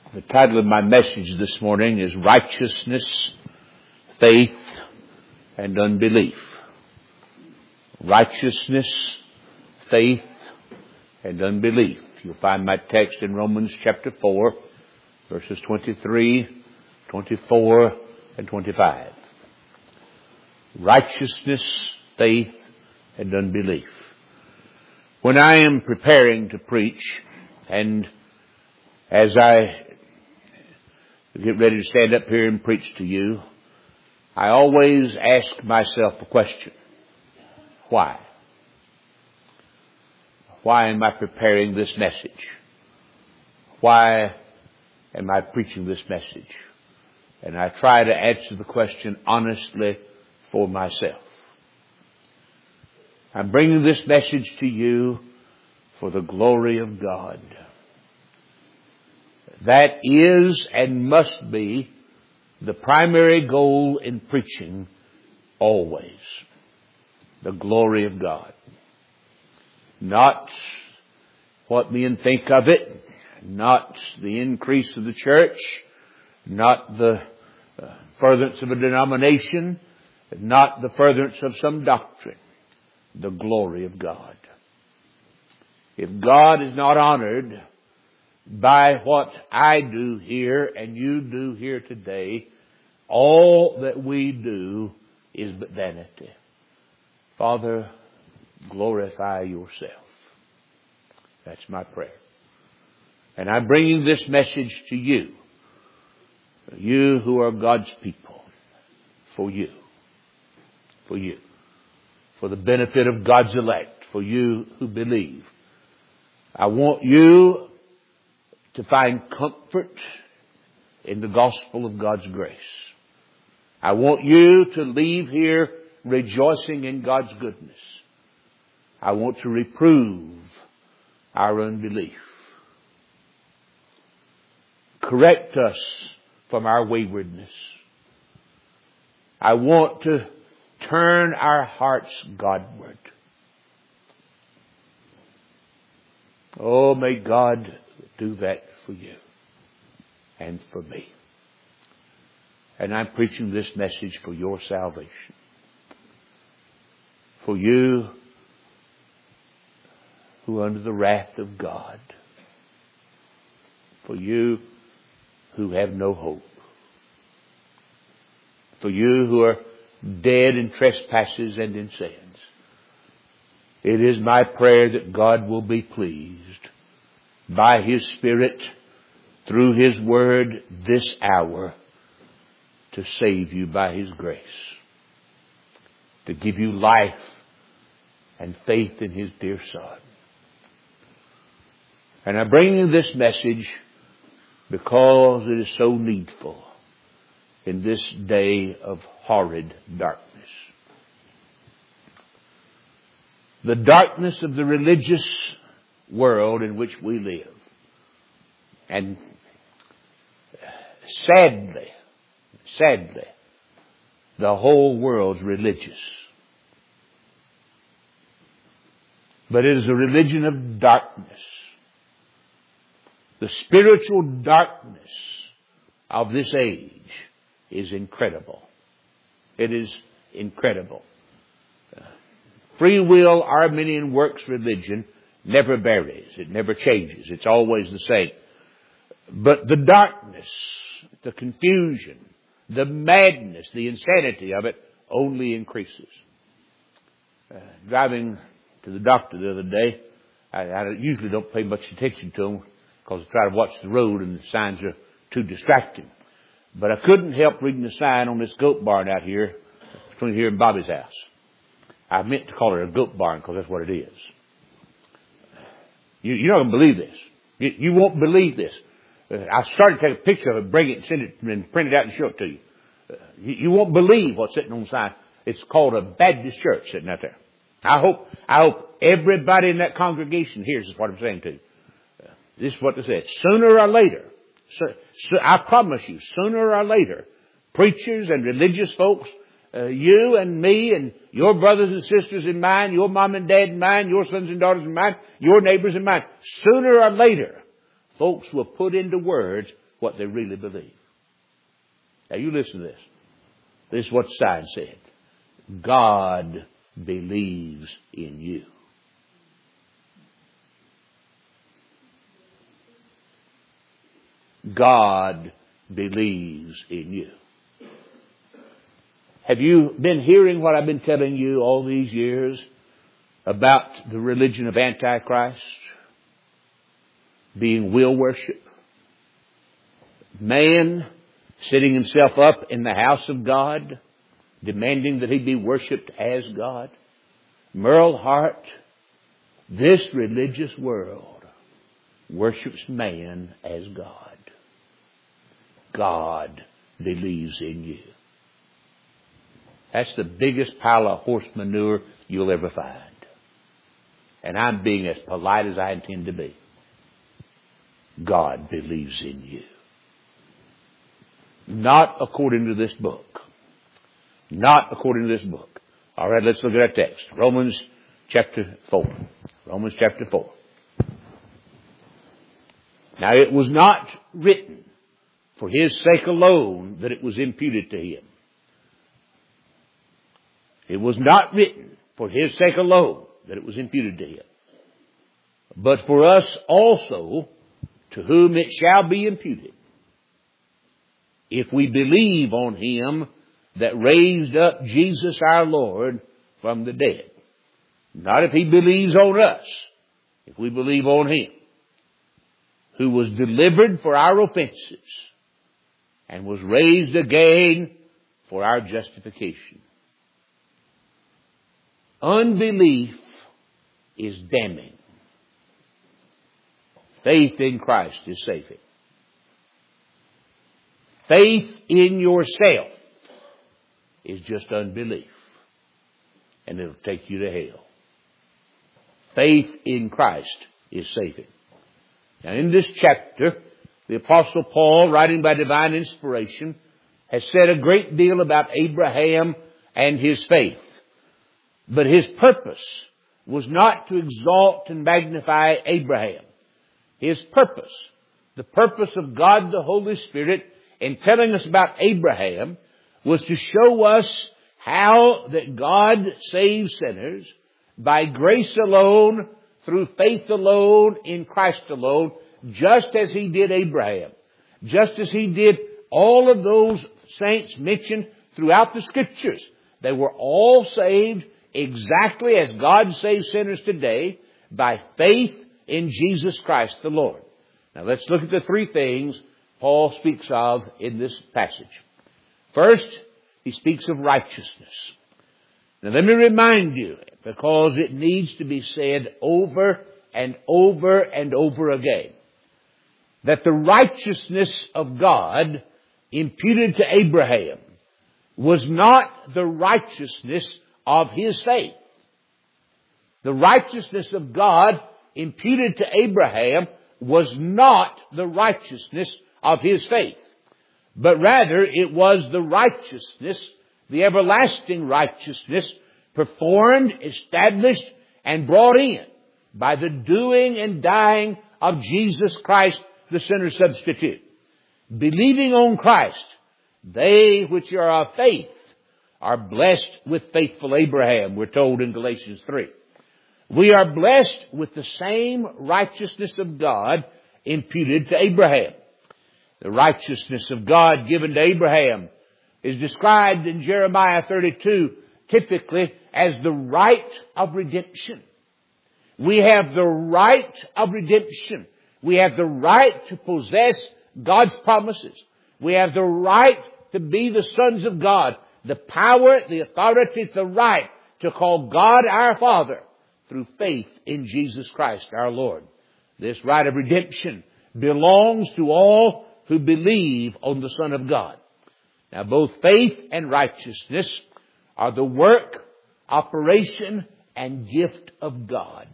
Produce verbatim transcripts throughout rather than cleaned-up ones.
The title of my message this morning is Righteousness, Faith, and Unbelief. Righteousness, Faith, and Unbelief. You'll find my text in Romans chapter four, verses twenty-three, twenty-four, and twenty-five. Righteousness, faith, and unbelief. When I am preparing to preach, and as I get ready to stand up here and preach to you, I always ask myself a question. Why? Why am I preparing this message? Why am I preaching this message? And I try to answer the question honestly for myself. I'm bringing this message to you for the glory of God. That is and must be the primary goal in preaching always. The glory of God. Not what men think of it. Not the increase of the church. Not the uh, furtherance of a denomination. Not the furtherance of some doctrine. The glory of God. If God is not honored by what I do here and you do here today, all that we do is but vanity. Father, glorify yourself. That's my prayer. And I'm bringing this message to you, you who are God's people, for you, for you, for the benefit of God's elect, for you who believe. I want you to find comfort in the gospel of God's grace. I want you to leave here rejoicing in God's goodness. I want to reprove our unbelief. Correct us from our waywardness. I want to turn our hearts Godward. Oh, may God do that for you and for me. And I'm preaching this message for your salvation. For you who are under the wrath of God. For you who have no hope. For you who are dead in trespasses and in sins. It is my prayer that God will be pleased by His Spirit, through His Word, this hour, to save you by His grace. To give you life and faith in His dear Son. And I bring you this message because it is so needful in this day of horrid darkness. The darkness of the religious world in which we live. And sadly, sadly, the whole world's religious. But it is a religion of darkness. The spiritual darkness of this age is incredible. It is incredible. Free will, Arminian works religion never varies. It never changes. It's always the same. But the darkness, the confusion, the madness, the insanity of it only increases. Uh, driving to the doctor the other day, I, I usually don't pay much attention to them because I try to watch the road and the signs are too distracting. But I couldn't help reading the sign on this goat barn out here, between here and Bobby's house. I meant to call it a goat barn because that's what it is. You, you're not going to believe this. You, you won't believe this. Uh, I started to take a picture of it, bring it, and send it, and print it out and show it to you. Uh, you. You won't believe what's sitting on the sign. It's called a Baptist church sitting out there. I hope, I hope everybody in that congregation hears what I'm saying to you. Uh, this is what it says. Sooner or later, so, so I promise you, sooner or later, preachers and religious folks, uh, you and me and your brothers and sisters and mine, your mom and dad and mine, your sons and daughters and mine, your neighbors and mine, sooner or later, folks will put into words what they really believe. Now you listen to this. This is what the sign said. God believes in you. God believes in you. Have you been hearing what I've been telling you all these years about the religion of Antichrist being will worship? Man sitting himself up in the house of God, demanding that he be worshipped as God. Merle Hart, this religious world worships man as God. God believes in you. That's the biggest pile of horse manure you'll ever find. And I'm being as polite as I intend to be. God believes in you. Not according to this book. Not according to this book. All right, let's look at our text. Romans chapter four. Romans chapter four. Now it was not written for his sake alone that it was imputed to him. It was not written for his sake alone that it was imputed to him. But for us also, to whom it shall be imputed, if we believe on him that raised up Jesus our Lord from the dead. Not if he believes on us, if we believe on him, who was delivered for our offenses and was raised again for our justification. Unbelief is damning. Faith in Christ is saving. Faith in yourself is just unbelief. And it'll take you to hell. Faith in Christ is saving. Now in this chapter, the Apostle Paul, writing by divine inspiration, has said a great deal about Abraham and his faith. But his purpose was not to exalt and magnify Abraham. His purpose, the purpose of God the Holy Spirit in telling us about Abraham, was to show us how that God saves sinners by grace alone, through faith alone, in Christ alone, just as he did Abraham, just as he did all of those saints mentioned throughout the Scriptures. They were all saved exactly as God saves sinners today, by faith in Jesus Christ the Lord. Now let's look at the three things Paul speaks of in this passage. First, he speaks of righteousness. Now let me remind you, because it needs to be said over and over and over again, that the righteousness of God imputed to Abraham was not the righteousness of his faith. The righteousness of God imputed to Abraham was not the righteousness of his faith, but rather it was the righteousness, the everlasting righteousness, performed, established, and brought in by the doing and dying of Jesus Christ, the sinner substitute. Believing on Christ, they which are of faith are blessed with faithful Abraham, we're told in Galatians three. We are blessed with the same righteousness of God imputed to Abraham. The righteousness of God given to Abraham is described in Jeremiah thirty-two typically as the right of redemption. We have the right of redemption. We have the right to possess God's promises. We have the right to be the sons of God. The power, the authority, the right to call God our Father through faith in Jesus Christ our Lord. This right of redemption belongs to all who believe on the Son of God. Now both faith and righteousness are the work, operation, and gift of God.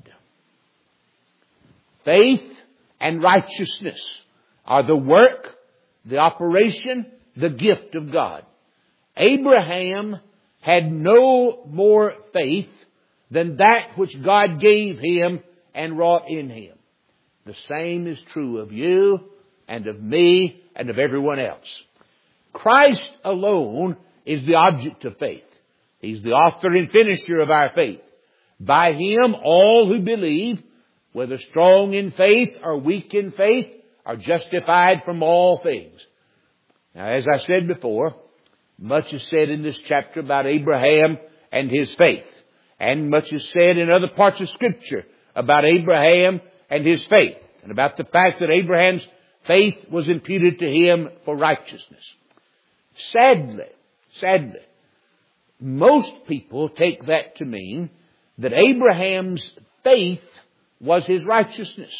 Faith and righteousness are the work, the operation, the gift of God. Abraham had no more faith than that which God gave him and wrought in him. The same is true of you and of me and of everyone else. Christ alone is the object of faith. He's the author and finisher of our faith. By Him, all who believe, whether strong in faith or weak in faith, are justified from all things. Now, as I said before, much is said in this chapter about Abraham and his faith. And much is said in other parts of Scripture about Abraham and his faith. And about the fact that Abraham's faith was imputed to him for righteousness. Sadly, sadly, most people take that to mean that Abraham's faith was his righteousness.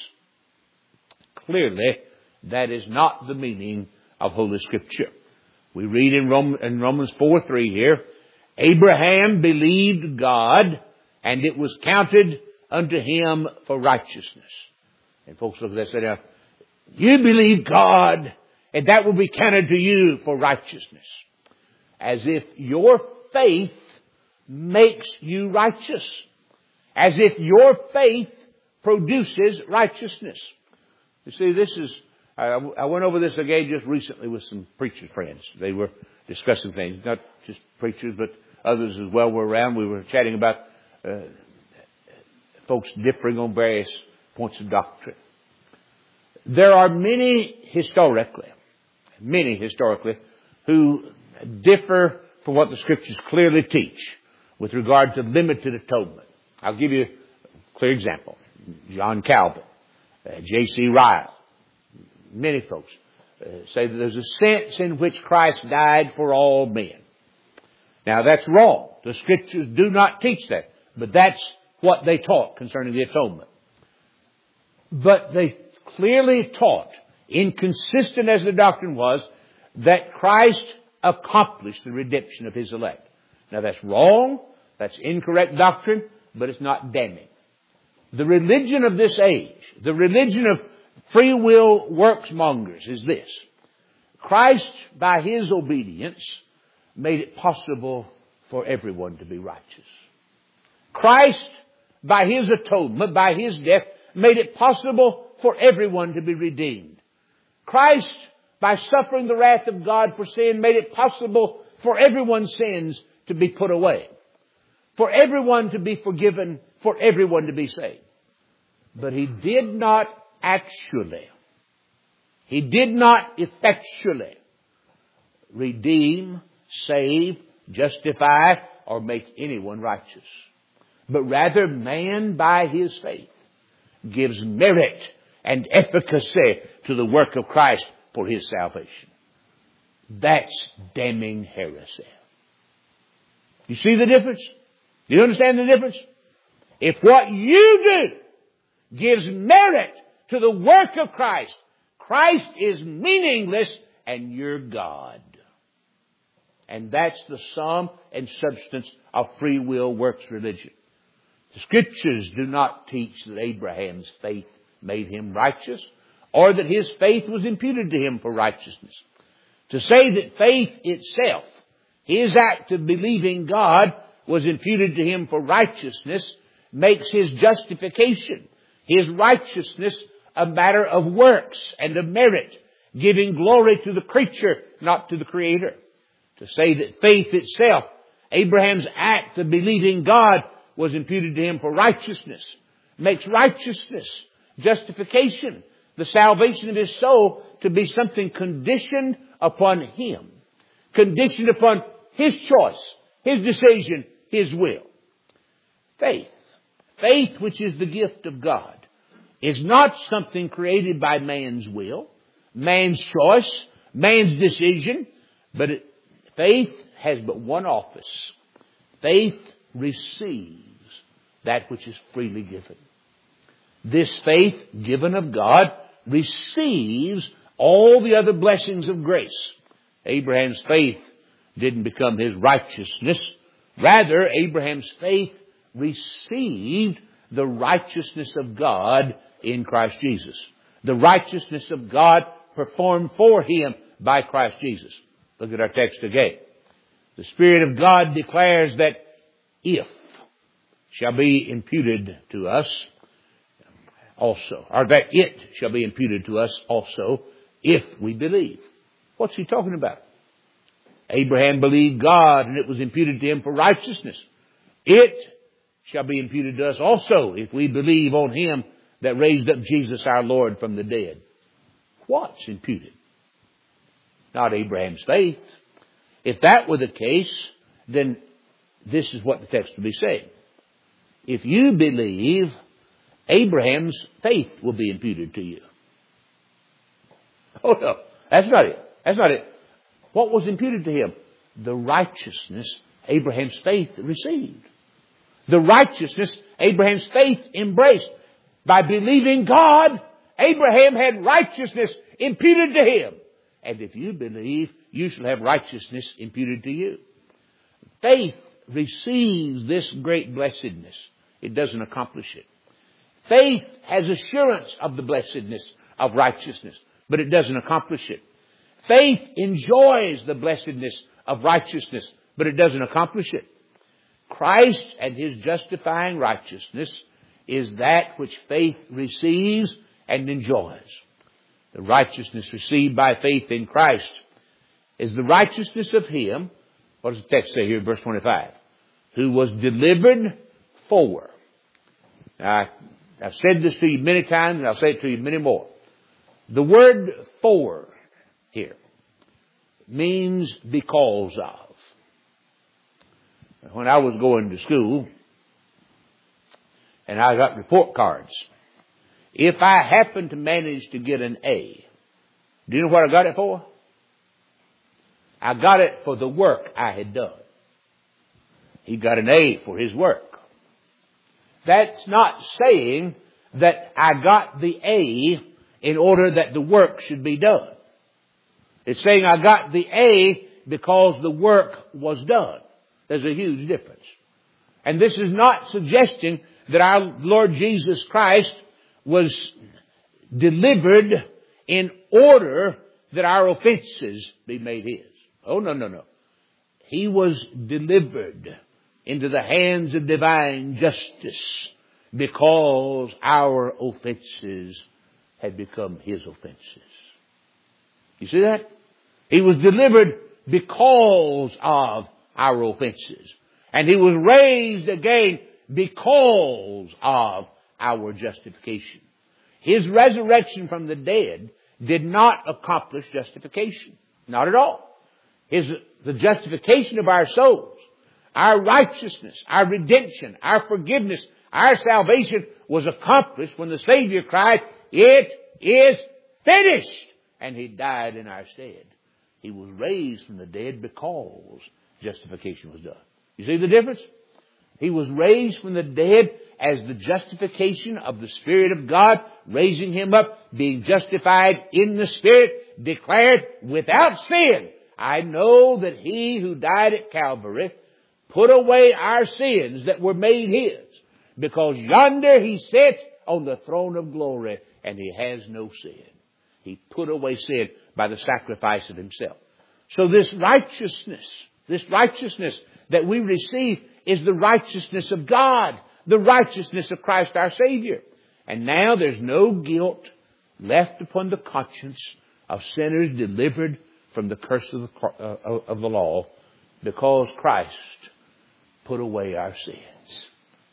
Clearly, that is not the meaning of Holy Scripture. We read in Romans four three here, Abraham believed God, and it was counted unto him for righteousness. And folks look at that and say, now, you believe God, and that will be counted to you for righteousness. As if your faith makes you righteous. As if your faith produces righteousness. You see, this is, I, I went over this again just recently with some preacher friends. They were discussing things, not just preachers, but others as well were around. We were chatting about uh, folks differing on various points of doctrine. There are many historically, many historically, who differ from what the Scriptures clearly teach with regard to limited atonement. I'll give you a clear example. John Calvin, uh, J C Ryle, many folks uh, say that there's a sense in which Christ died for all men. Now that's wrong. The Scriptures do not teach that, but that's what they taught concerning the atonement. But they clearly taught, inconsistent as the doctrine was, that Christ accomplished the redemption of His elect. Now that's wrong, that's incorrect doctrine, but it's not damning. The religion of this age, the religion of free will works mongers is this. Christ, by His obedience, made it possible for everyone to be righteous. Christ, by His atonement, by His death, made it possible for everyone to be redeemed. Christ, by suffering the wrath of God for sin, made it possible for everyone's sins to be put away. For everyone to be forgiven, for everyone to be saved. But He did not actually, He did not effectually redeem, save, justify, or make anyone righteous. But rather, man by his faith gives merit and efficacy to the work of Christ for his salvation. That's damning heresy. You see the difference? Do you understand the difference? If what you do gives merit to the work of Christ, Christ is meaningless and you're God. And that's the sum and substance of free will works religion. The Scriptures do not teach that Abraham's faith made him righteous, or that his faith was imputed to him for righteousness. To say that faith itself, his act of believing God, was imputed to him for righteousness, makes his justification, his righteousness, a matter of works and of merit, giving glory to the creature, not to the Creator. To say that faith itself, Abraham's act of believing God, was imputed to him for righteousness, makes righteousness, justification, the salvation of his soul, to be something conditioned upon him. Conditioned upon his choice, his decision, his will. Faith, faith which is the gift of God, is not something created by man's will, man's choice, man's decision, but it, faith has but one office. Faith receives that which is freely given. This faith given of God receives all the other blessings of grace. Abraham's faith didn't become his righteousness. Rather, Abraham's faith received the righteousness of God in Christ Jesus. The righteousness of God performed for him by Christ Jesus. Look at our text again. The Spirit of God declares that if shall be imputed to us also, or that it shall be imputed to us also, If we believe. What's he talking about? Abraham believed God, and it was imputed to him for righteousness. It shall be imputed to us also if we believe on him that raised up Jesus our Lord from the dead. What's imputed? Not Abraham's faith. If that were the case, then this is what the text will be saying. If you believe, Abraham's faith will be imputed to you. Oh no, that's not it. That's not it. What was imputed to him? The righteousness Abraham's faith received. The righteousness Abraham's faith embraced. By believing God, Abraham had righteousness imputed to him. And if you believe, you shall have righteousness imputed to you. Faith receives this great blessedness. It doesn't accomplish it. Faith has assurance of the blessedness of righteousness, but it doesn't accomplish it. Faith enjoys the blessedness of righteousness, but it doesn't accomplish it. Christ and his justifying righteousness is that which faith receives and enjoys. The righteousness received by faith in Christ is the righteousness of him. What does the text say here in verse twenty-five? Who was delivered for. Now, I've said this to you many times, and I'll say it to you many more. The word for here means because of. When I was going to school, and I got report cards, if I happened to manage to get an A, do you know what I got it for? I got it for the work I had done. He got an A for his work. That's not saying that I got the A in order that the work should be done. It's saying I got the A because the work was done. There's a huge difference. And this is not suggesting that our Lord Jesus Christ was delivered in order that our offenses be made his. Oh, no, no, no. He was delivered into the hands of divine justice because our offenses had become his offenses. You see that? He was delivered because of our offenses. And he was raised again because of our justification. His resurrection from the dead did not accomplish justification. Not at all. His, the justification of our souls, our righteousness, our redemption, our forgiveness, our salvation was accomplished when the Savior cried, "It is finished!" And he died in our stead. He was raised from the dead because justification was done. You see the difference? He was raised from the dead as the justification of the Spirit of God, raising him up, being justified in the Spirit, declared without sin. I know that he who died at Calvary put away our sins that were made his, because yonder he sits on the throne of glory and he has no sin. He put away sin by the sacrifice of himself. So this righteousness, this righteousness that we receive is the righteousness of God, the righteousness of Christ our Savior. And now there's no guilt left upon the conscience of sinners delivered from the curse of the, uh, of the law, because Christ put away our sins.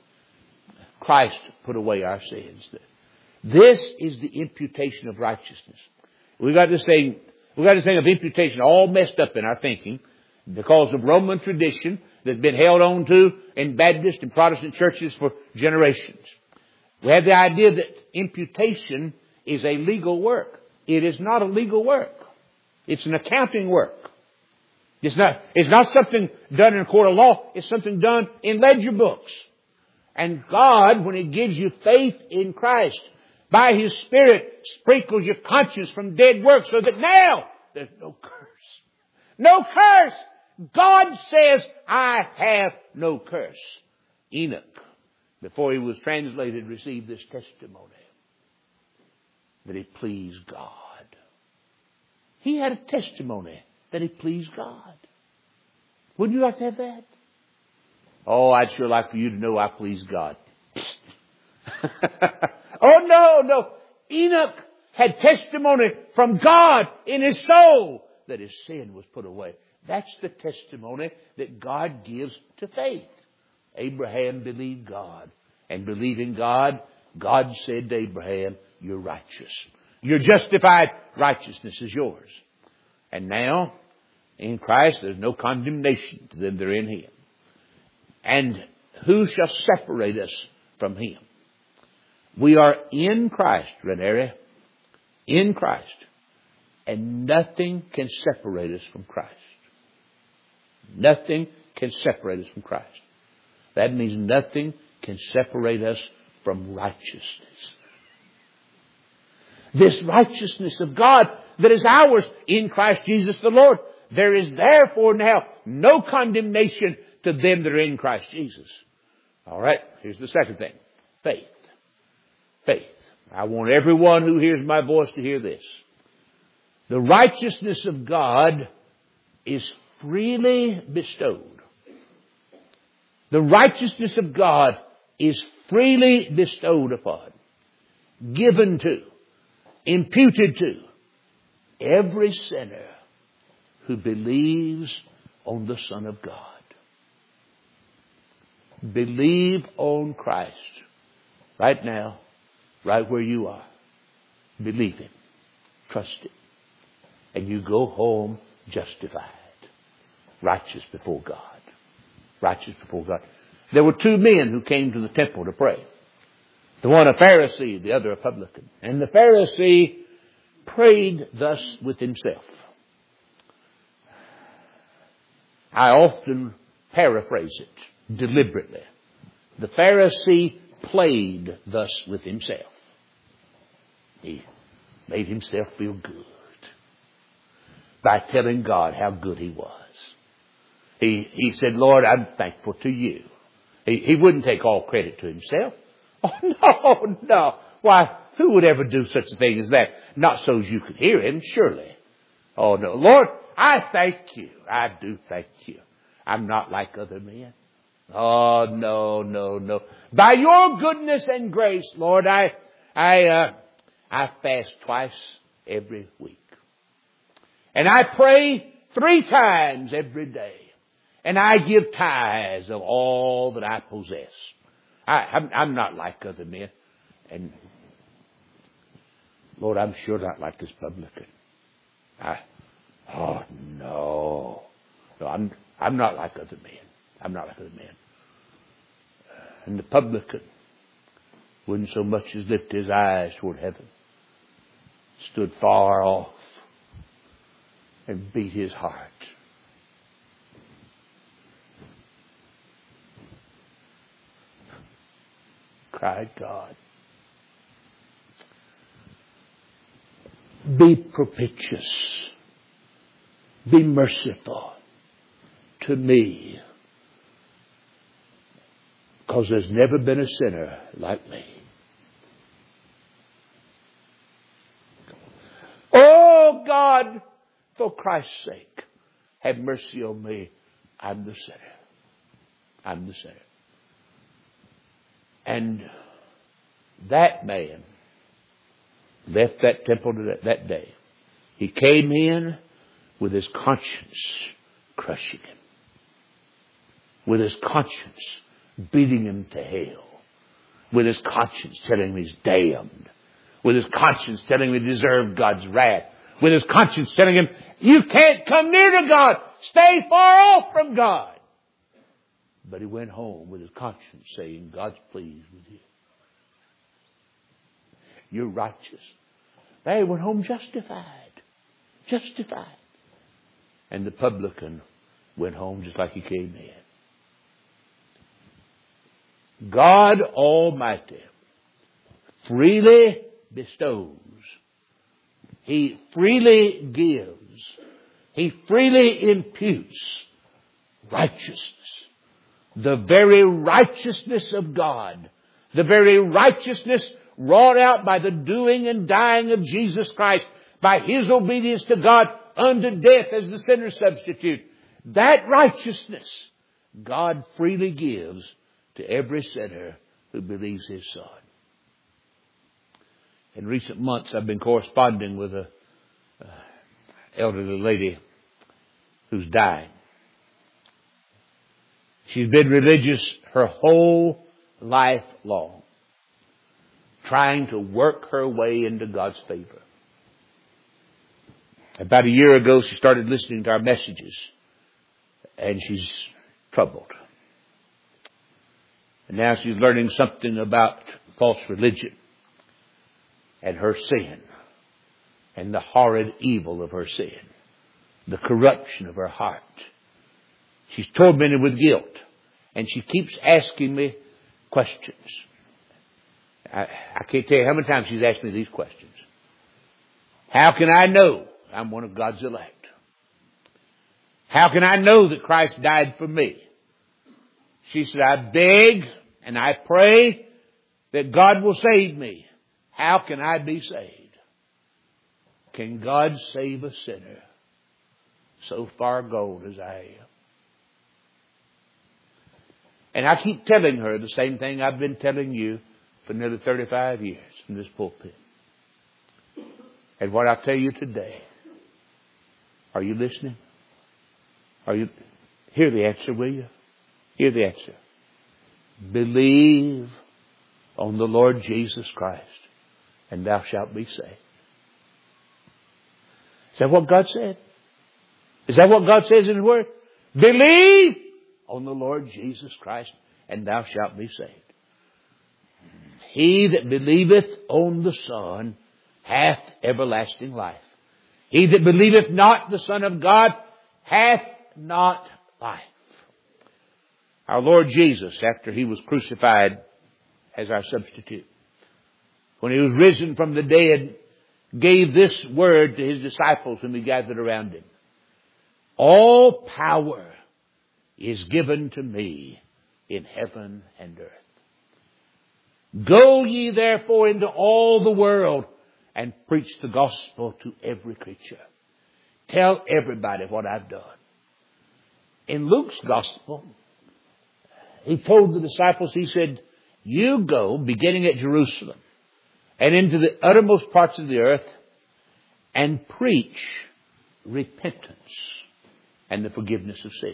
Christ put away our sins. This is the imputation of righteousness. We got this thing, we got this thing of imputation all messed up in our thinking because of Roman tradition that's been held on to in Baptist and Protestant churches for generations. We have the idea that imputation is a legal work. It is not a legal work. It's an accounting work. It's not, it's not something done in a court of law. It's something done in ledger books. And God, when He gives you faith in Christ, by His Spirit, sprinkles your conscience from dead works so that now there's no curse. No curse! God says, I have no curse. Enoch, before he was translated, received this testimony that he pleased God. He had a testimony that he pleased God. Wouldn't you like to have that? Oh, I'd sure like for you to know I please God. Oh, no, no. Enoch had testimony from God in his soul that his sin was put away. That's the testimony that God gives to faith. Abraham believed God. And believing God, God said to Abraham, you're righteous. You're justified. Righteousness is yours. And now, in Christ, there's no condemnation to them that are in him. And who shall separate us from him? We are in Christ, Renere. In Christ. And nothing can separate us from Christ. Nothing can separate us from Christ. That means nothing can separate us from righteousness. This righteousness of God that is ours in Christ Jesus the Lord. There is therefore now no condemnation to them that are in Christ Jesus. All right, here's the second thing. Faith. Faith. I want everyone who hears my voice to hear this. The righteousness of God is freely bestowed. The righteousness of God is freely bestowed upon, given to, imputed to every sinner who believes on the Son of God. Believe on Christ right now, right where you are. Believe Him. Trust Him. And you go home justified. Righteous before God. Righteous before God. There were two men who came to the temple to pray. The one a Pharisee, the other a publican. And the Pharisee prayed thus with himself. I often paraphrase it deliberately. The Pharisee played thus with himself. He made himself feel good by telling God how good He was. He, he said, Lord, I'm thankful to You. He, he wouldn't take all credit to himself. Oh, no, no. Why, who would ever do such a thing as that? Not so as you could hear him, surely. Oh, no. Lord, I thank You. I do thank You. I'm not like other men. Oh, no, no, no. By Your goodness and grace, Lord, I, I, uh, I fast twice every week. And I pray three times every day. And I give tithes of all that I possess. I, I'm, I'm not like other men. And Lord, I'm sure not like this publican. I, oh no. No, I'm, I'm not like other men. I'm not like other men. And the publican wouldn't so much as lift his eyes toward heaven. Stood far off and beat his heart. Cried, God, be propitious, be merciful to me, because there's never been a sinner like me. Oh God, for Christ's sake, have mercy on me. I'm the sinner. I'm the sinner. And that man left that temple that day. He came in with his conscience crushing him. With his conscience beating him to hell. With his conscience telling him he's damned. With his conscience telling him he deserved God's wrath. With his conscience telling him, you can't come near to God. Stay far off from God. But he went home with his conscience saying, God's pleased with you. You're righteous. They went home justified. Justified. And the publican went home just like he came in. God Almighty freely bestows. He freely gives. He freely imputes righteousness. The very righteousness of God. The very righteousness wrought out by the doing and dying of Jesus Christ. By His obedience to God unto death as the sinner's substitute. That righteousness God freely gives to every sinner who believes His Son. In recent months, I've been corresponding with a uh, elderly lady who's dying. She's been religious her whole life long, trying to work her way into God's favor. About a year ago, she started listening to our messages, and she's troubled. And now she's learning something about false religion and her sin and the horrid evil of her sin, the corruption of her heart. She's tormented with guilt, and she keeps asking me questions. I, I can't tell you how many times she's asked me these questions. How can I know I'm one of God's elect? How can I know that Christ died for me? She said, I beg and I pray that God will save me. How can I be saved? Can God save a sinner so far gone as I am? And I keep telling her the same thing I've been telling you for nearly thirty-five years in this pulpit. And what I tell you today, are you listening? Are you? Hear the answer, will you? Hear the answer. Believe on the Lord Jesus Christ, and thou shalt be saved. Is that what God said? Is that what God says in His Word? Believe on the Lord Jesus Christ, and thou shalt be saved. He that believeth on the Son hath everlasting life. He that believeth not the Son of God hath not life. Our Lord Jesus, after He was crucified as our substitute, when He was risen from the dead, gave this word to His disciples when we gathered around Him. All power is given to me in heaven and earth. Go ye therefore into all the world and preach the gospel to every creature. Tell everybody what I've done. In Luke's gospel, He told the disciples, He said, you go, beginning at Jerusalem, and into the uttermost parts of the earth, and preach repentance and the forgiveness of sins.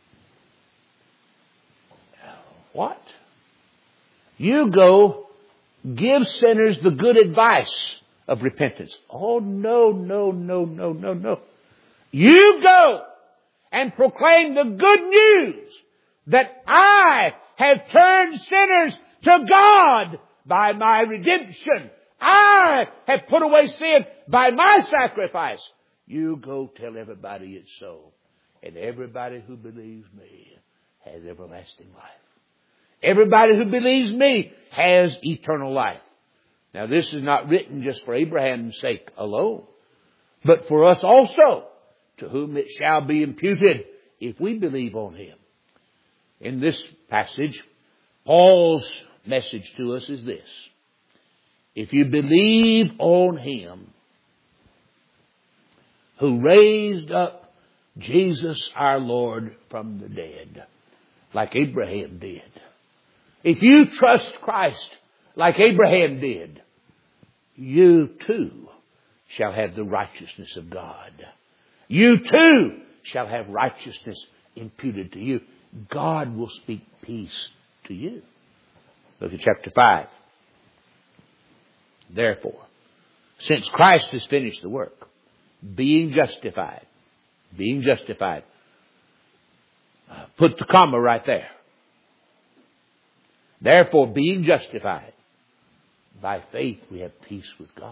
What? You go, give sinners the good advice of repentance. Oh, no, no, no, no, no, no. You go and proclaim the good news that I have turned sinners to God by my redemption. I have put away sin by my sacrifice. You go tell everybody it's so. And everybody who believes me has everlasting life. Everybody who believes me has eternal life. Now this is not written just for Abraham's sake alone, but for us also, to whom it shall be imputed if we believe on Him. In this passage, Paul's message to us is this. If you believe on Him who raised up Jesus our Lord from the dead, like Abraham did. If you trust Christ like Abraham did, you too shall have the righteousness of God. You too shall have righteousness imputed to you. God will speak peace to you. Look at chapter five. Therefore, since Christ has finished the work, being justified, being justified, uh, put the comma right there. Therefore, being justified, by faith we have peace with God.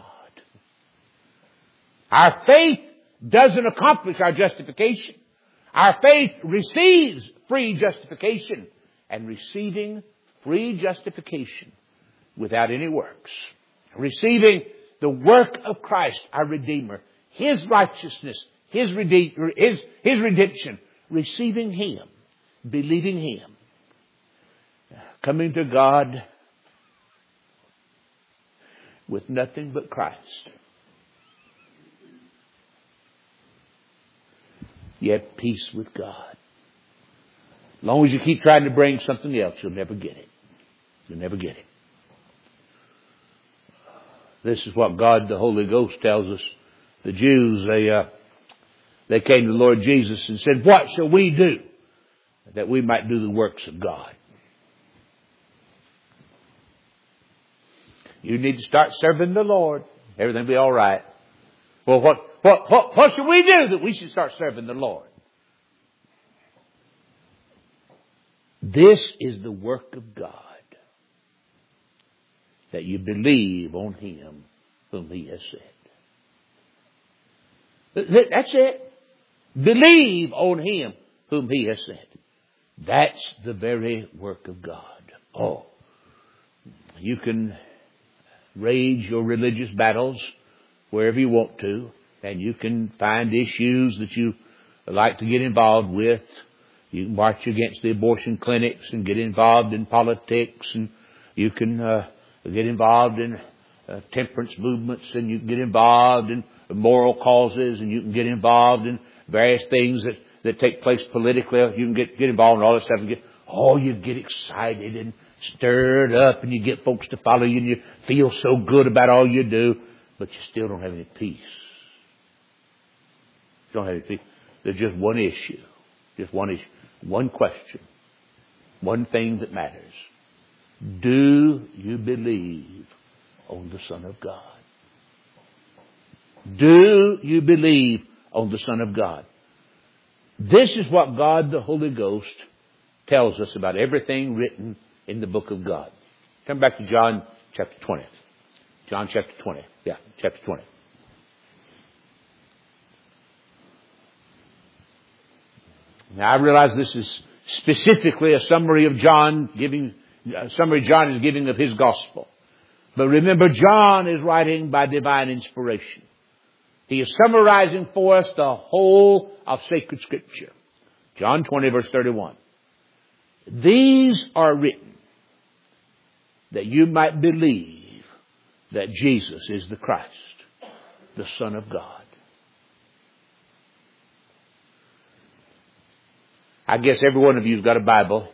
Our faith doesn't accomplish our justification. Our faith receives free justification, and receiving free justification without any works. Receiving the work of Christ, our Redeemer, His righteousness, His, rede- His, His redemption, receiving Him, believing Him, coming to God with nothing but Christ. You have peace with God. As long as you keep trying to bring something else, you'll never get it. You'll never get it. This is what God the Holy Ghost tells us. The Jews, they, uh, they came to the Lord Jesus and said, what shall we do that we might do the works of God? You need to start serving the Lord. Everything will be all right. Well, what, what, what, what should we do that we should start serving the Lord? This is the work of God, that you believe on Him whom He has sent. That's it. Believe on Him whom He has sent. That's the very work of God. Oh, you can rage your religious battles wherever you want to, and you can find issues that you like to get involved with. You can march against the abortion clinics and get involved in politics, and you can uh, get involved in uh, temperance movements, and you can get involved in moral causes, and you can get involved in various things that, that take place politically. You can get, get involved in all this stuff and get, oh, you get excited and stirred up, and you get folks to follow you, and you feel so good about all you do, but you still don't have any peace. You don't have any peace. There's just one issue. Just one issue. One question. One thing that matters. Do you believe on the Son of God? Do you believe on the Son of God? This is what God the Holy Ghost tells us about everything written in the book of God. Come back to John chapter twenty. John chapter twenty. Yeah, chapter twenty. Now I realize this is specifically a summary of John giving, a summary John is giving of his gospel. But remember, John is writing by divine inspiration. He is summarizing for us the whole of sacred Scripture. John twenty verse thirty-one. These are written that you might believe that Jesus is the Christ, the Son of God. I guess every one of you has got a Bible.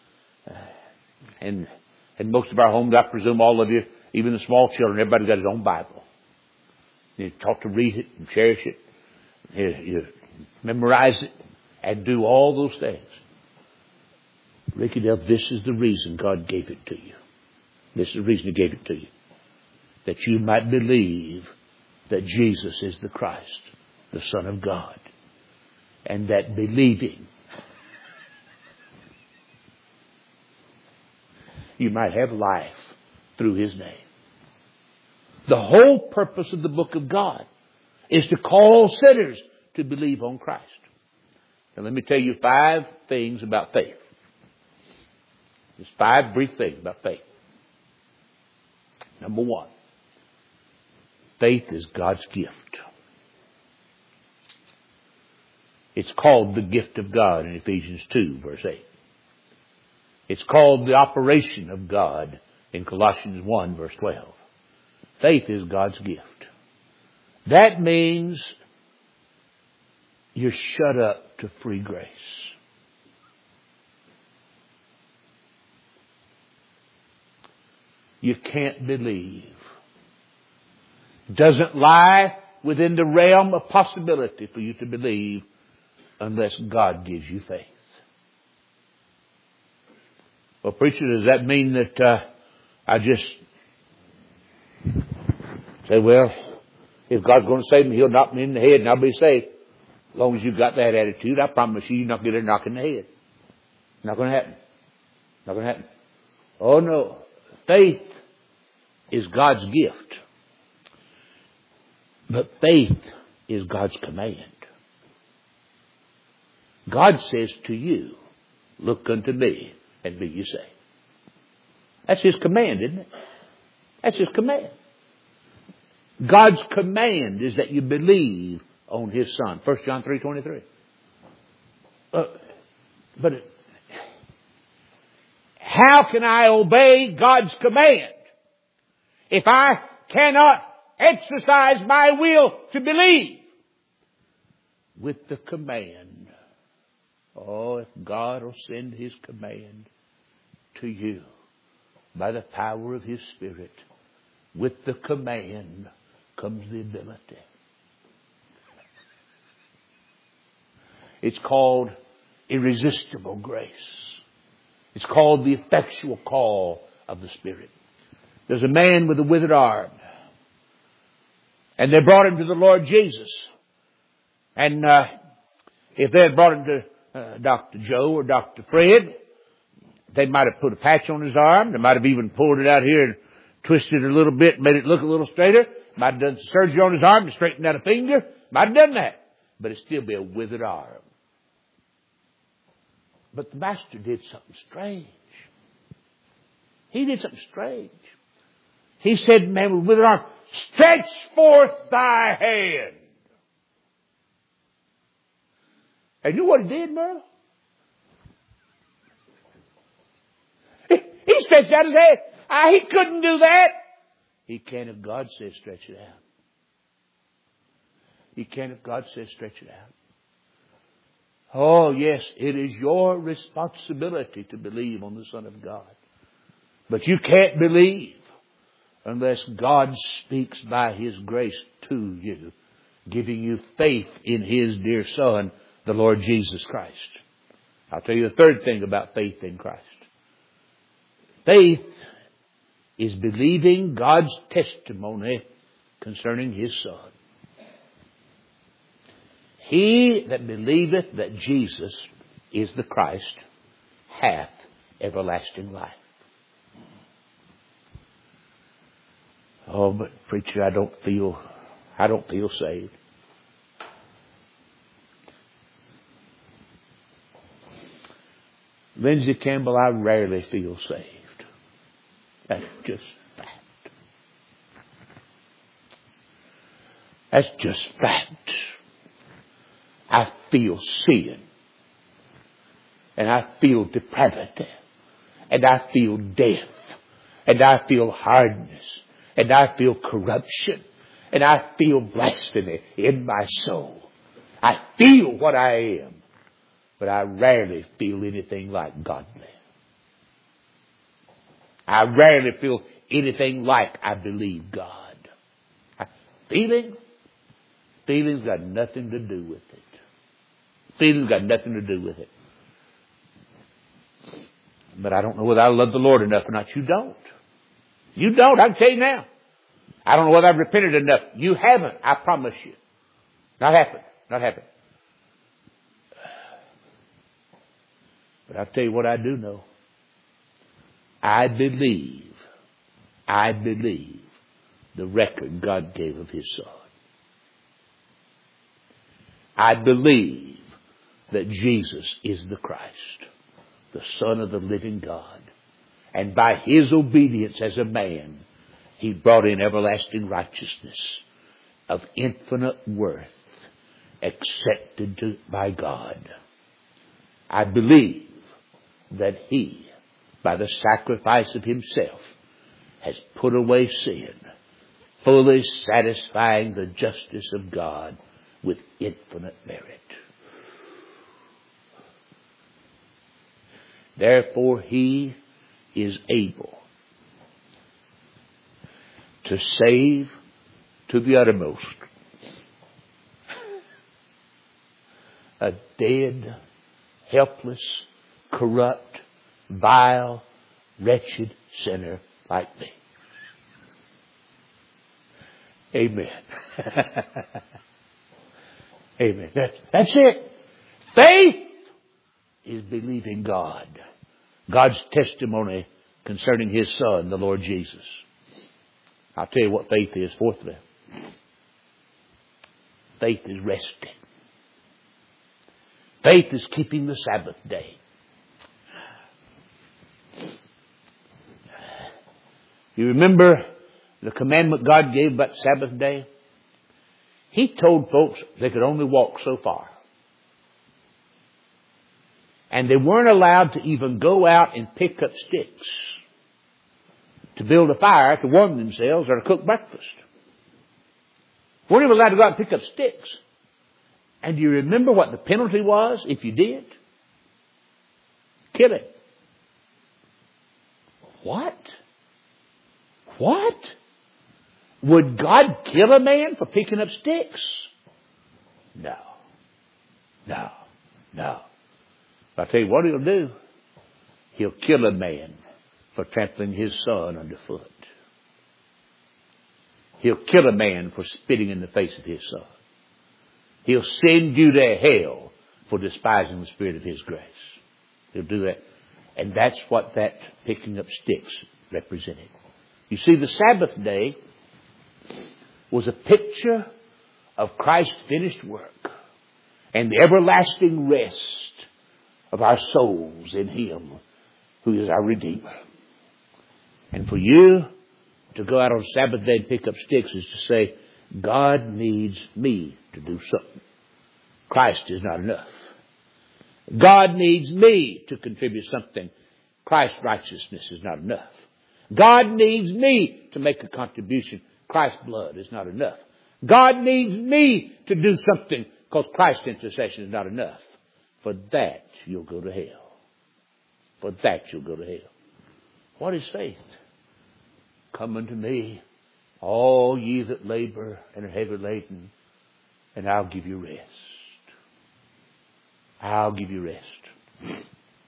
And in most of our homes, I presume all of you, even the small children, everybody's got his own Bible. You taught to read it and cherish it. You, you memorize it and do all those things. Ricky Dale, this is the reason God gave it to you. This is the reason He gave it to you. That you might believe that Jesus is the Christ, the Son of God. And that believing, you might have life through His name. The whole purpose of the book of God is to call sinners to believe on Christ. Now let me tell you five things about faith. Just five brief things about faith. Number one, faith is God's gift. It's called the gift of God in Ephesians two verse eight. It's called the operation of God in Colossians one verse twelve. Faith is God's gift. That means you're shut up to free grace. You can't believe. Doesn't lie within the realm of possibility for you to believe unless God gives you faith. Well, preacher, does that mean that uh, I just say, well, if God's going to save me, He'll knock me in the head and I'll be saved? As long as you've got that attitude, I promise you, you're not going to get a knock in the head. Not going to happen. Not going to happen. Oh no. Faith is God's gift. But faith is God's command. God says to you, look unto me and be ye saved. That's His command, isn't it? That's His command. God's command is that you believe on His Son. First John three twenty-three. Uh, but how can I obey God's command if I cannot exercise my will to believe? With the command. Oh, if God will send His command to you by the power of His Spirit, with the command comes the ability. It's called irresistible grace. It's called the effectual call of the Spirit. There's a man with a withered arm. And they brought him to the Lord Jesus. And uh, if they had brought him to uh, Doctor Joe or Doctor Fred, they might have put a patch on his arm. They might have even pulled it out here and twisted it a little bit, made it look a little straighter. Might have done some surgery on his arm and straightened out a finger. Might have done that. But it'd still be a withered arm. But the Master did something strange. He did something strange. He said, man with withered arm, stretch forth thy hand. And you know what he did, Merle? He, he stretched out his hand. Ah, he couldn't do that. He can if God says stretch it out. He can if God says stretch it out. Oh, yes, it is your responsibility to believe on the Son of God. But you can't believe unless God speaks by His grace to you, giving you faith in His dear Son, the Lord Jesus Christ. I'll tell you the third thing about faith in Christ. Faith is believing God's testimony concerning His Son. He that believeth that Jesus is the Christ hath everlasting life. Oh, but preacher, I don't feel, I don't feel saved. Lindsay Campbell, I rarely feel saved. That's just fact. That's just fact. I feel sin. And I feel depravity. And I feel death. And I feel hardness. And I feel corruption. And I feel blasphemy in my soul. I feel what I am. But I rarely feel anything like godly. I rarely feel anything like I believe God. Feeling? Feelings got nothing to do with it. Feelings got nothing to do with it. But I don't know whether I love the Lord enough or not. You don't. You don't. I can tell you now. I don't know whether I've repented enough. You haven't. I promise you. Not happened. Not happened. But I'll tell you what I do know. I believe, I believe the record God gave of His Son. I believe that Jesus is the Christ, the Son of the living God. And by His obedience as a man, He brought in everlasting righteousness of infinite worth, accepted to, by God. I believe that He, by the sacrifice of Himself, has put away sin, fully satisfying the justice of God with infinite merit. Therefore, He is able to save to the uttermost a dead, helpless, corrupt, vile, wretched sinner like me. Amen. Amen. That, that's it. Faith is believing God. God's testimony concerning His Son, the Lord Jesus. I'll tell you what faith is. Fourthly, faith is resting. Faith is keeping the Sabbath day. You remember the commandment God gave about Sabbath day? He told folks they could only walk so far. And they weren't allowed to even go out and pick up sticks to build a fire, to warm themselves, or to cook breakfast. Weren't even allowed to go out and pick up sticks. And do you remember what the penalty was if you did? Killing. What? What? Would God kill a man for picking up sticks? No. No. No. But I tell you what He'll do. He'll kill a man for trampling his son underfoot. He'll kill a man for spitting in the face of his son. He'll send you to hell for despising the Spirit of His grace. He'll do that. And that's what that picking up sticks represented. You see, the Sabbath day was a picture of Christ's finished work and the everlasting rest of our souls in Him who is our Redeemer. And for you to go out on Sabbath day and pick up sticks is to say, God needs me to do something. Christ is not enough. God needs me to contribute something. Christ's righteousness is not enough. God needs me to make a contribution. Christ's blood is not enough. God needs me to do something because Christ's intercession is not enough. For that, you'll go to hell. For that, you'll go to hell. What is faith? Come unto me, all ye that labor and are heavy laden, and I'll give you rest. I'll give you rest.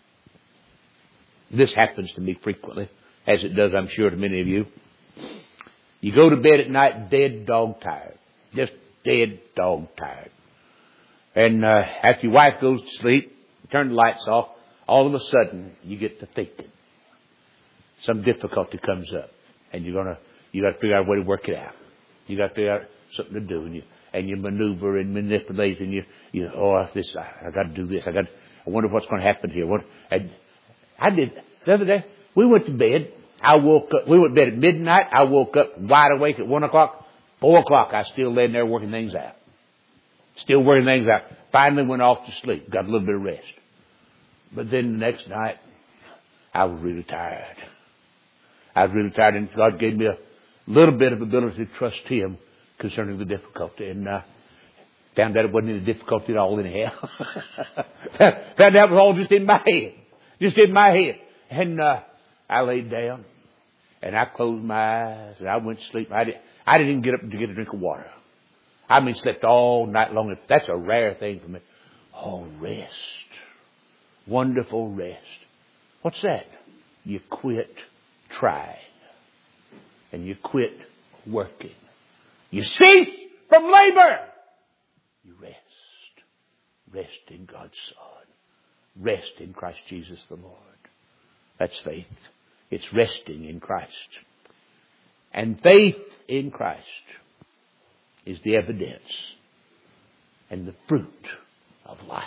This happens to me frequently, as it does, I'm sure, to many of you. You go to bed at night dead dog tired. Just dead dog tired. And uh, after your wife goes to sleep, you turn the lights off, all of a sudden you get to thinking. Some difficulty comes up. And you're gonna, you got to figure out a way to work it out. You got to figure out something to do, and you and you maneuver and manipulate, and you you oh this I, I got to do this. I got. I wonder what's going to happen here. What? And I did the other day. We went to bed. I woke up. We went to bed at midnight. I woke up wide awake at one o'clock. Four o'clock. I was still laying there working things out. Still working things out. Finally went off to sleep. Got a little bit of rest. But then the next night, I was really tired. I was really tired, and God gave me a little bit of ability to trust Him concerning the difficulty. And uh, found out it wasn't any difficulty at all anyhow. Found out it was all just in my head. Just in my head. And uh, I laid down, and I closed my eyes, and I went to sleep. I, did, I didn't even get up to get a drink of water. I mean, slept all night long. That's a rare thing for me. Oh, rest. Wonderful rest. What's that? You quit trying. And you quit working. You cease from labor. You rest. Rest in God's Son. Rest in Christ Jesus the Lord. That's faith. It's resting in Christ. And faith in Christ is the evidence and the fruit of life.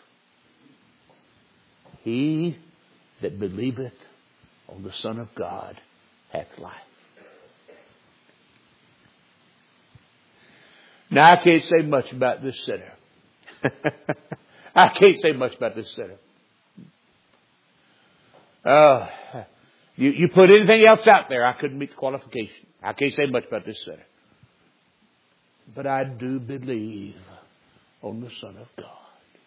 He that believeth on the Son of God hath life. Now, I can't say much about this sinner. I can't say much about this sinner. Uh, you, you put anything else out there, I couldn't meet the qualification. I can't say much about this sinner. But I do believe on the Son of God.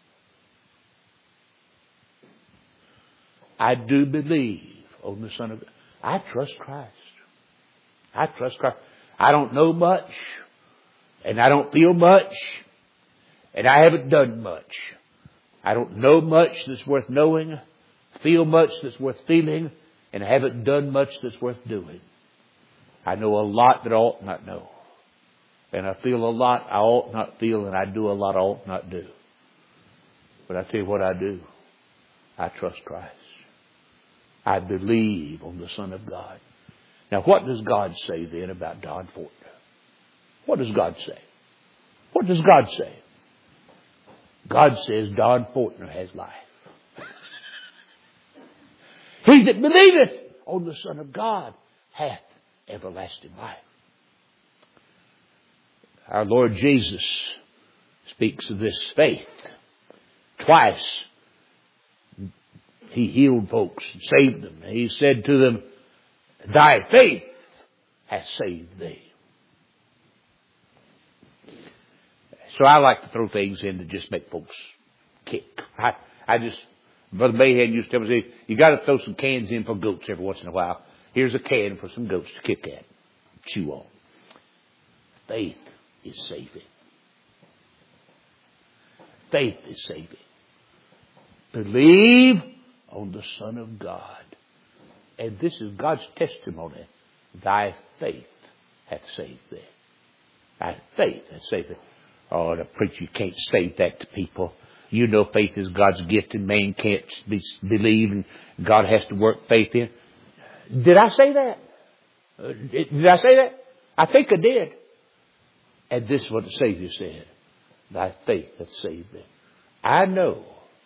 I do believe on the Son of God. I trust Christ. I trust Christ. I don't know much, and I don't feel much, and I haven't done much. I don't know much that's worth knowing, feel much that's worth feeling, and I haven't done much that's worth doing. I know a lot that I ought not know. And I feel a lot I ought not feel, and I do a lot I ought not do. But I tell you what I do. I trust Christ. I believe on the Son of God. Now, what does God say then about Don Fortner? What does God say? What does God say? God says Don Fortner has life. He that believeth on the Son of God hath everlasting life. Our Lord Jesus speaks of this faith. Twice He healed folks and saved them. He said to them, thy faith hath saved thee. So I like to throw things in to just make folks kick. I, I just, Brother Mayhead used to tell me, you got to throw some cans in for goats every once in a while. Here's a can for some goats to kick at, chew on. Faith is saving. Faith is saving. Believe on the Son of God. And this is God's testimony. Thy faith hath saved thee. Thy faith hath saved thee. Oh, the preacher can't say that to people. You know faith is God's gift and man can't be, believe and God has to work faith in. Did I say that? Uh, did I say that? I think I did. And this is what the Savior said. Thy faith hath saved thee. I know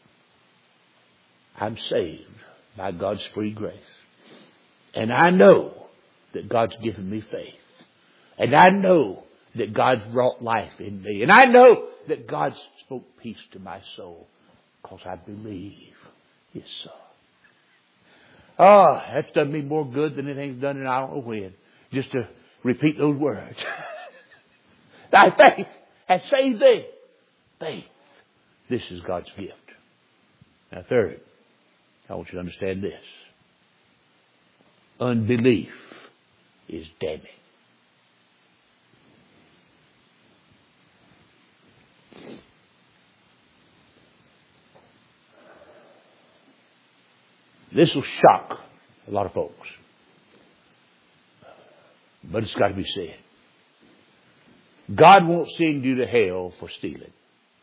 I'm saved by God's free grace. And I know that God's given me faith. And I know that God's brought life in me. And I know that God spoke peace to my soul because I believe His Son. Oh, that's done me more good than anything's done in I don't know when. Just to repeat those words. Thy faith hath saved thee. Faith. This is God's gift. Now third, I want you to understand this. Unbelief is damning. This will shock a lot of folks. But it's got to be said. God won't send you to hell for stealing.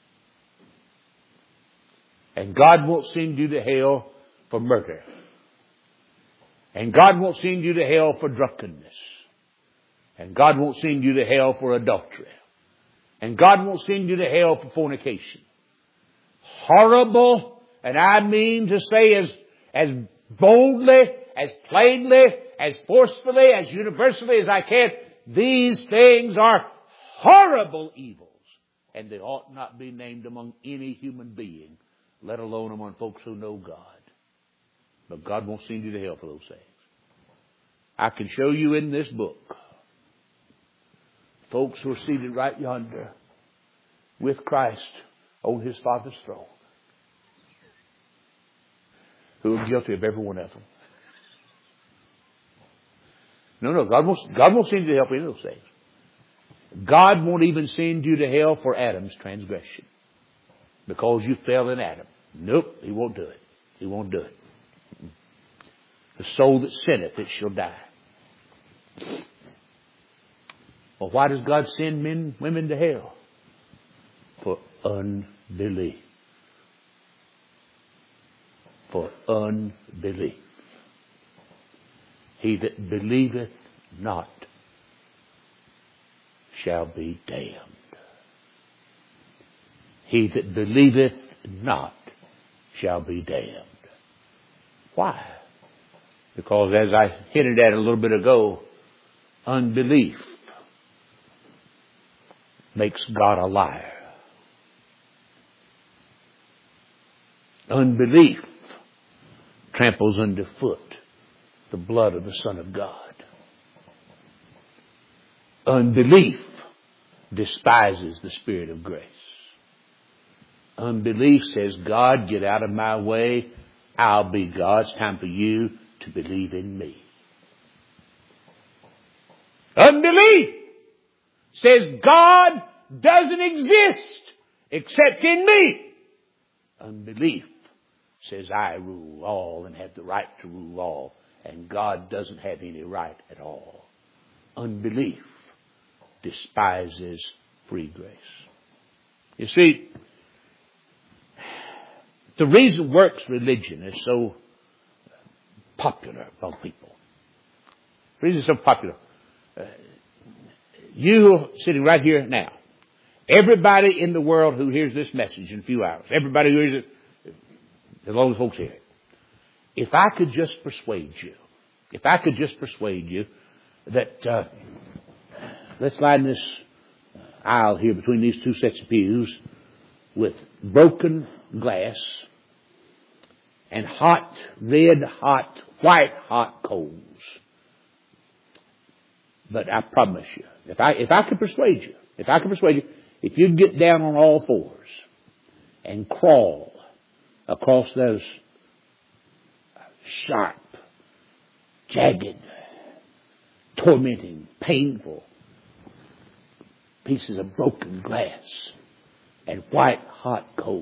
And God won't send you to hell for murder. And God won't send you to hell for drunkenness. And God won't send you to hell for adultery. And God won't send you to hell for fornication. Horrible, and I mean to say as, as boldly, as plainly, as forcefully, as universally as I can, these things are horrible evils. And they ought not be named among any human being, let alone among folks who know God. But God won't send you to hell for those things. I can show you in this book folks who are seated right yonder with Christ on His Father's throne who are guilty of every one of them. No, no, God won't, God won't send you to hell for any of those things. God won't even send you to hell for Adam's transgression because you fell in Adam. Nope, He won't do it. He won't do it. The soul that sinneth, it shall die. Well, why does God send men, women to hell? For unbelief. For unbelief. He that believeth not shall be damned. He that believeth not shall be damned. Why? Because as I hinted at a little bit ago, unbelief makes God a liar. Unbelief tramples underfoot the blood of the Son of God. Unbelief despises the Spirit of grace. Unbelief says, God, get out of my way. I'll be God. It's time for you to believe in me. Unbelief says, God doesn't exist except in me. Unbelief says, I rule all and have the right to rule all. And God doesn't have any right at all. Unbelief despises free grace. You see, the reason works religion is so popular among people. The reason it's so popular. Uh, you sitting right here now, everybody in the world who hears this message in a few hours, everybody who hears it, as long as folks hear it, if I could just persuade you, if I could just persuade you that, uh, let's line this aisle here between these two sets of pews with broken glass and hot, red hot, white hot coals. But I promise you, if I, if I could persuade you, if I could persuade you, if you'd get down on all fours and crawl across those sharp, jagged, tormenting, painful pieces of broken glass and white hot coals.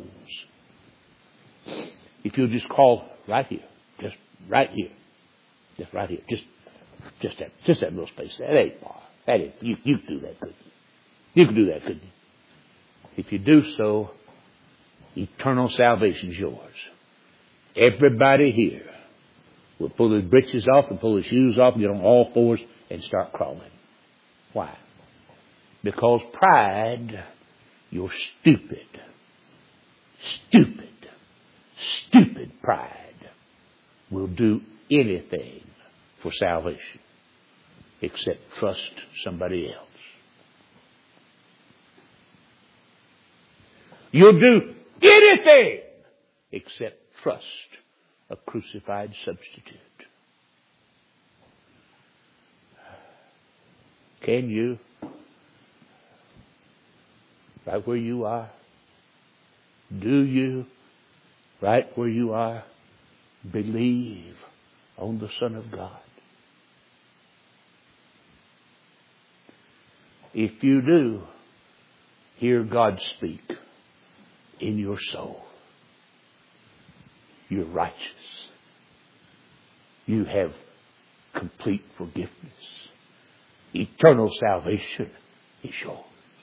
If you'll just call right here, just right here, just right here, just just that just that little space. That ain't far. That ain't you. You can do that, couldn't you? You can do that, couldn't you? If you do so, eternal salvation is yours. Everybody here will pull his breeches off and pull his shoes off and get on all fours and start crawling. Why? Because pride, you're stupid. Stupid. Stupid pride will do anything for salvation except trust somebody else. You'll do anything except trust a crucified substitute. Can you, right where you are, do you, right where you are, believe on the Son of God? If you do, hear God speak in your soul. You're righteous. You have complete forgiveness. Eternal salvation is yours.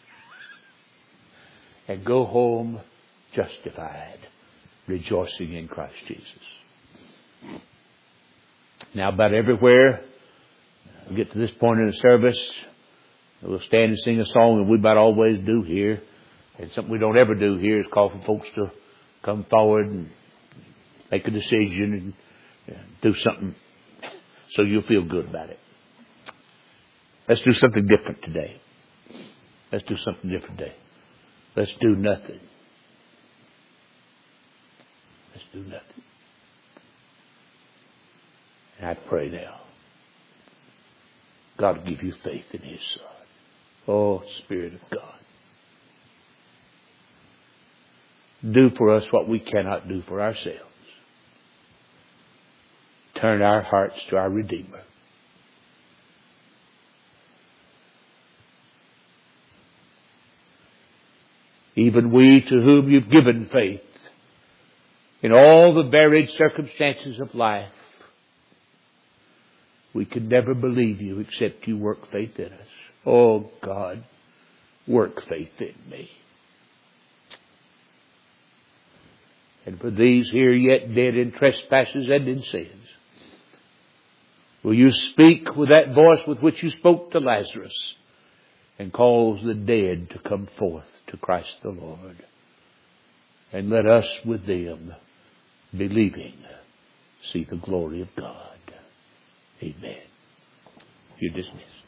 And go home justified, rejoicing in Christ Jesus. Now, about everywhere we get to this point in the service, we'll stand and sing a song that we about always do here. And something we don't ever do here is call for folks to come forward and make a decision and do something so you'll feel good about it. Let's do something different today. Let's do something different today. Let's do nothing. Let's do nothing. And I pray now, God will give you faith in His Son. Oh, Spirit of God. Do for us what we cannot do for ourselves. Turn our hearts to our Redeemer. Even we to whom you've given faith in all the varied circumstances of life, we can never believe you except you work faith in us. Oh God, work faith in me. And for these here yet dead in trespasses and in sins, will you speak with that voice with which you spoke to Lazarus and cause the dead to come forth to Christ the Lord? And let us with them, believing, see the glory of God. Amen. You're dismissed.